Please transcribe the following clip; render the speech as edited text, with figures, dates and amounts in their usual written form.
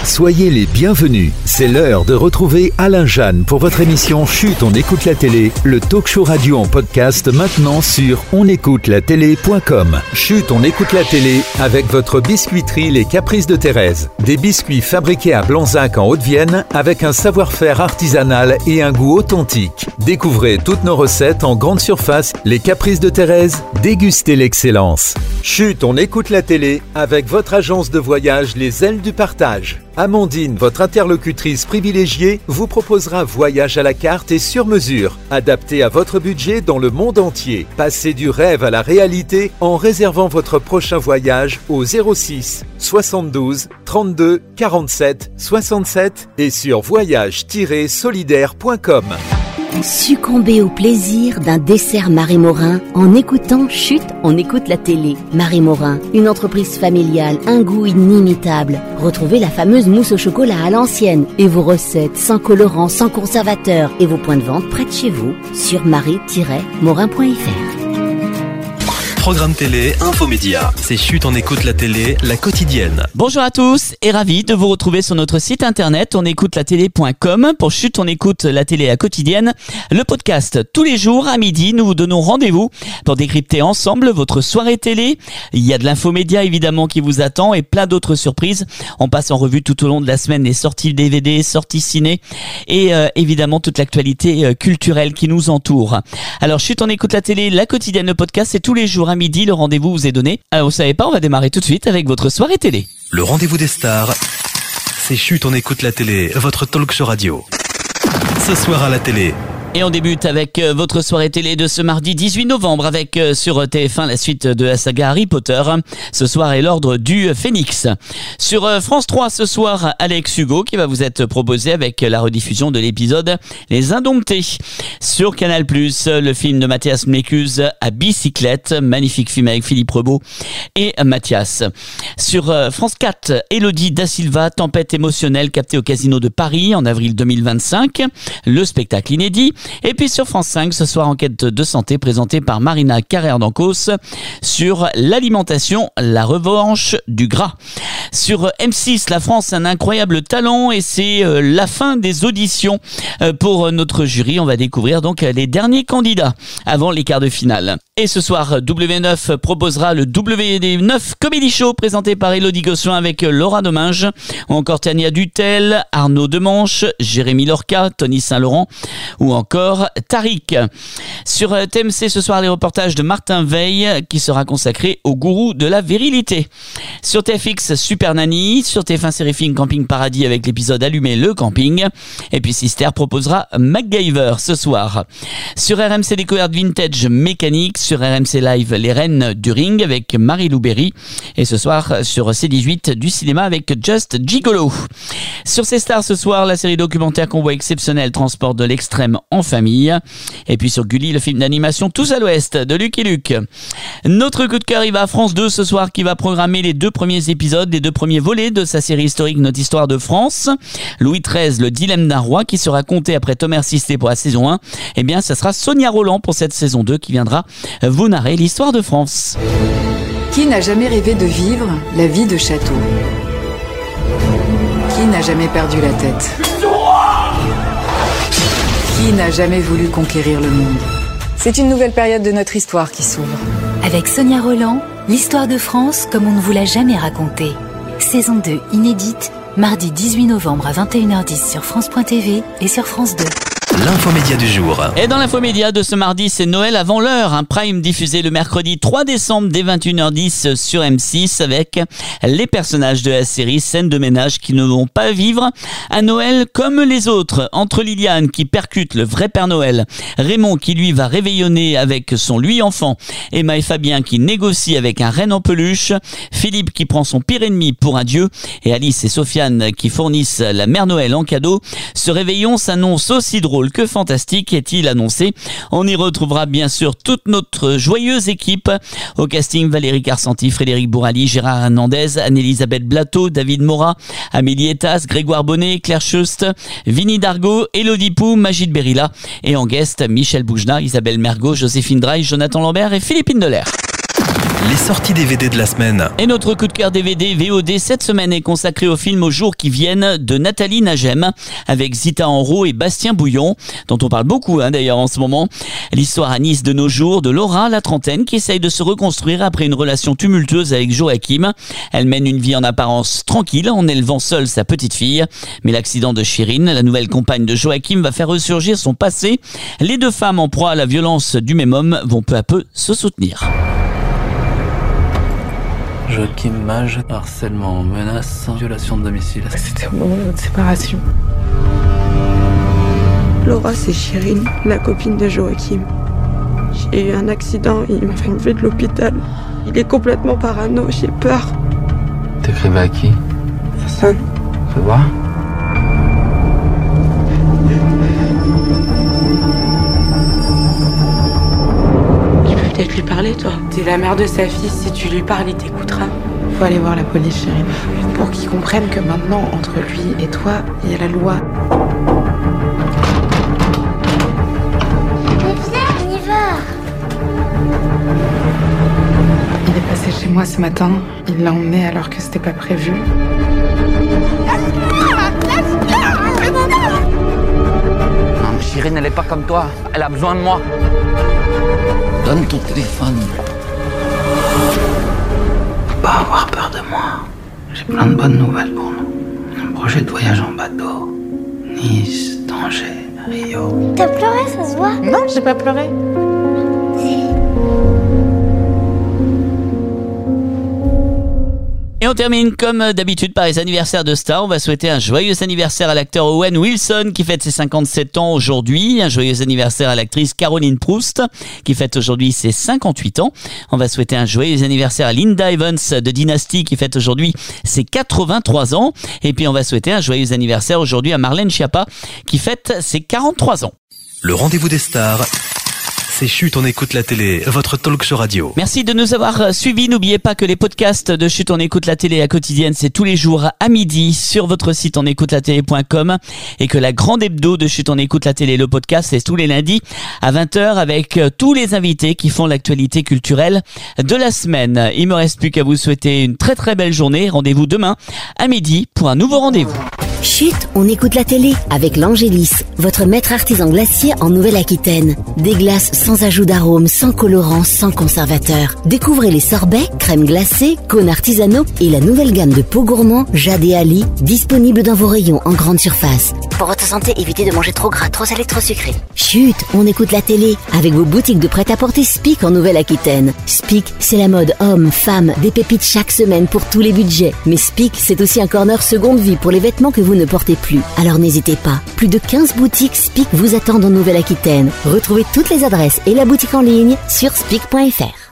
Soyez les bienvenus. C'est l'heure de retrouver Alain Jeanne pour votre émission Chut, on écoute la télé, le talk show radio en podcast maintenant sur onécoutelatélé.com. Chut, on écoute la télé avec votre biscuiterie Les Caprices de Thérèse. Des biscuits fabriqués à Blanzac en Haute-Vienne avec un savoir-faire artisanal et un goût authentique. Découvrez toutes nos recettes en grande surface. Les Caprices de Thérèse, dégustez l'excellence. Chut, on écoute la télé avec votre agence de voyage Les Ailes du Partage. Amandine, votre interlocutrice privilégiée, vous proposera voyage à la carte et sur mesure, adapté à votre budget dans le monde entier. Passez du rêve à la réalité en réservant votre prochain voyage au 06 72 32 47 67 et sur voyage-solidaire.com. Succombez au plaisir d'un dessert Marie Morin en écoutant Chut, on écoute la télé. Marie Morin, une entreprise familiale, un goût inimitable. Retrouvez la fameuse mousse au chocolat à l'ancienne et vos recettes sans colorant, sans conservateur et vos points de vente près de chez vous sur marie-morin.fr. Programme télé, infomédia. C'est Chut, on écoute la télé, la quotidienne. Bonjour à tous et ravi de vous retrouver sur notre site internet onécoutelatélé.com pour Chut, on écoute la télé la quotidienne. Le podcast tous les jours à midi, nous vous donnons rendez-vous pour décrypter ensemble votre soirée télé. Il y a de l'infomédia évidemment qui vous attend et plein d'autres surprises. On passe en revue tout au long de la semaine les sorties DVD, sorties ciné et évidemment toute l'actualité culturelle qui nous entoure. Alors Chut, on écoute la télé, la quotidienne, le podcast, c'est tous les jours à midi, le rendez-vous vous est donné. Alors vous savez pas, on va démarrer tout de suite avec votre soirée télé. Le rendez-vous des stars, c'est Chut, on écoute la télé, votre talk show radio. Ce soir à la télé. Et on débute avec votre soirée télé de ce mardi 18 novembre avec sur TF1 la suite de la saga Harry Potter. Ce soir est l'ordre du Phénix. Sur France 3 ce soir, Alex Hugo qui va vous être proposé avec la rediffusion de l'épisode Les Indomptés. Sur Canal+, le film de Mathias Mlécuse à bicyclette, magnifique film avec Philippe Rebaud et Mathias. Sur France 4, Élodie Da Silva, tempête émotionnelle captée au Casino de Paris en avril 2025, le spectacle inédit. Et puis sur France 5, ce soir, enquête de santé présentée par Marina Carrère-Dancos sur l'alimentation, la revanche du gras. Sur M6, la France a un incroyable talent et c'est la fin des auditions pour notre jury. On va découvrir donc les derniers candidats avant les quarts de finale. Et ce soir, W9 proposera le W9 Comedy Show présenté par Élodie Gossuin avec Laura Domingue, ou encore Tania Dutel, Arnaud Demanche, Jérémy Lorca, Tony Saint-Laurent ou encore Tariq. Sur TMC ce soir, les reportages de Martin Veil qui sera consacré au gourou de la virilité. Sur TFX, Super Nanny. Sur TF1 Série Film, Camping Paradis avec l'épisode Allumé le camping. Et puis Sister proposera MacGyver ce soir. Sur RMC Découverte Vintage Mécanique. Sur RMC Live, Les Reines du Ring avec Marie-Lou Berry. Et ce soir, sur C18, du cinéma avec Just Gigolo. Sur C-Star ce soir, la série documentaire Convoi exceptionnel, transport de l'extrême en famille. Et puis sur Gulli, le film d'animation Tous à l'Ouest de Lucky Luke. Notre coup de cœur, il va à France 2 ce soir qui va programmer les 2 premiers épisodes, les 2 premiers volets de sa série historique Notre Histoire de France. Louis XIII, le dilemme d'un roi qui sera compté après Thomas Sisley pour la saison 1. Eh bien, ça sera Sonia Roland pour cette saison 2 qui viendra vous narrer l'histoire de France. Qui n'a jamais rêvé de vivre la vie de château ? Qui n'a jamais perdu la tête ? Qui n'a jamais voulu conquérir le monde ? C'est une nouvelle période de notre histoire qui s'ouvre. Avec Sonia Roland, l'histoire de France comme on ne vous l'a jamais racontée. Saison 2 inédite, mardi 18 novembre à 21h10 sur France.tv et sur France 2. L'infomédia du jour. Et dans l'infomédia de ce mardi, c'est Noël avant l'heure. Un prime diffusé le mercredi 3 décembre dès 21h10 sur M6 avec les personnages de la série Scènes de ménage qui ne vont pas vivre un Noël comme les autres. Entre Liliane qui percute le vrai Père Noël, Raymond qui lui va réveillonner avec son lui enfant, Emma et Fabien qui négocient avec un renne en peluche, Philippe qui prend son pire ennemi pour un dieu et Alice et Sofiane qui fournissent la Mère Noël en cadeau. Ce réveillon s'annonce aussi drôle que fantastique, est-il annoncé. On y retrouvera bien sûr toute notre joyeuse équipe. Au casting, Valérie Carcenti, Frédéric Bourali, Gérard Hernandez, Anne-Elisabeth Blateau, David Morat, Amélie Etas, Grégoire Bonnet, Claire Schust, Vinnie Dargaud, Élodie Pou, Magid Berilla et en guest Michel Boujna, Isabelle Mergo, Joséphine Draille, Jonathan Lambert et Philippe Indeler. Les sorties DVD de la semaine. Et notre coup de cœur DVD VOD cette semaine est consacré au film Aux jours qui viennent de Nathalie Nagem avec Zita Enro et Bastien Bouillon, dont on parle beaucoup d'ailleurs en ce moment. L'histoire à Nice de nos jours de Laura, la trentaine, qui essaye de se reconstruire après une relation tumultueuse avec Joachim. Elle mène une vie en apparence tranquille en élevant seule sa petite fille. Mais l'accident de Chirine, la nouvelle compagne de Joachim, va faire ressurgir son passé. Les deux femmes en proie à la violence du même homme vont peu à peu se soutenir. Joachim Mage, harcèlement, menace, violation de domicile. C'était au moment de notre séparation. Laura, c'est Chirine, la copine de Joachim. J'ai eu un accident et il m'a fait enlever de l'hôpital. Il est complètement parano, j'ai peur. T'écrivais à qui? Personne. Fais voir. Peut-être lui parler, toi. T'es la mère de sa fille, si tu lui parles, il t'écoutera. Faut aller voir la police, Chirine. Pour qu'ils comprennent que maintenant, entre lui et toi, il y a la loi. Mais viens, on y va. Il est passé chez moi ce matin. Il l'a emmené alors que c'était pas prévu. Non, mais Chirine, elle est pas comme toi. Elle a besoin de moi. Donne ton téléphone. Faut pas avoir peur de moi. J'ai plein de bonnes nouvelles pour nous. Un projet de voyage en bateau. Nice, Tanger, Rio. T'as pleuré, ça se voit? Non, j'ai pas pleuré. Et on termine comme d'habitude par les anniversaires de stars. On va souhaiter un joyeux anniversaire à l'acteur Owen Wilson qui fête ses 57 ans aujourd'hui. Un joyeux anniversaire à l'actrice Caroline Proust qui fête aujourd'hui ses 58 ans. On va souhaiter un joyeux anniversaire à Linda Evans de Dynasty qui fête aujourd'hui ses 83 ans. Et puis on va souhaiter un joyeux anniversaire aujourd'hui à Marlène Schiappa qui fête ses 43 ans. Le rendez-vous des stars. C'est Chut, on écoute la télé, votre talk show radio. Merci de nous avoir suivis. N'oubliez pas que les podcasts de Chut, on écoute la télé à quotidienne, c'est tous les jours à midi sur votre site onécoutelatélé.com et que la grande hebdo de Chut, on écoute la télé, le podcast, c'est tous les lundis à 20h avec tous les invités qui font l'actualité culturelle de la semaine. Il me reste plus qu'à vous souhaiter une très très belle journée. Rendez-vous demain à midi pour un nouveau rendez-vous. Chut, on écoute la télé avec l'Angélis, votre maître artisan glacier en Nouvelle-Aquitaine. Des glaces sans ajout d'arôme, sans colorant, sans conservateur. Découvrez les sorbets, crèmes glacées, cônes artisanaux et la nouvelle gamme de pots gourmands Jade et Ali, disponible dans vos rayons en grande surface. Pour votre santé, évitez de manger trop gras, trop salé, trop sucré. Chut, on écoute la télé avec vos boutiques de prêt-à-porter Spic en Nouvelle-Aquitaine. Spic, c'est la mode homme, femme, des pépites chaque semaine pour tous les budgets. Mais Spic, c'est aussi un corner seconde vie pour les vêtements que vous ne portez plus. Alors n'hésitez pas. Plus de 15 boutiques Spic vous attendent en Nouvelle-Aquitaine. Retrouvez toutes les adresses et la boutique en ligne sur spic.fr.